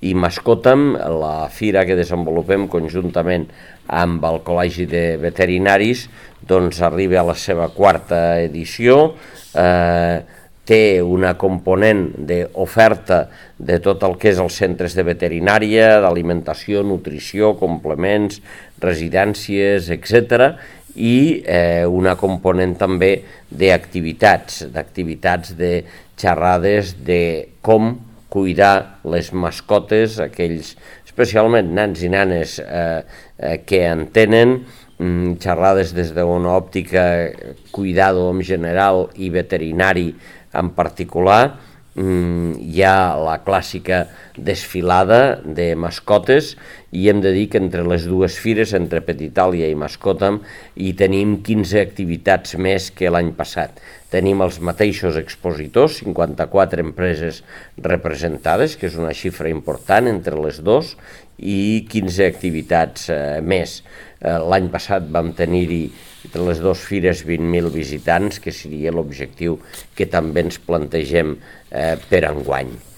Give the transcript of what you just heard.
i Mascotam, la fira que desenvolupem conjuntament amb el Col·legi de Veterinaris, doncs arriba a la seva quarta edició, té una component d'oferta de tot el que és els centres de veterinària, d'alimentació, nutrició, complements, residències, etc., i una component també d'activitats de xerrades de com cuidar les mascotes, aquells, especialment nens i nenes que en tenen, xerrades des d'una òptica cuidado en general i veterinari en particular. Hi ha la clàssica desfilada de mascotes i hem de dir que entre les dues fires, entre Petitàlia i Mascotam, hi tenim 15 activitats més que l'any passat. Tenim els mateixos expositors, 54 empreses representades, que és una xifra important entre les dues, i 15 activitats més. L'any passat vam tenir-hi entre les dues fires 20.000 visitants, que seria l'objectiu que també ens plantegem per enguany.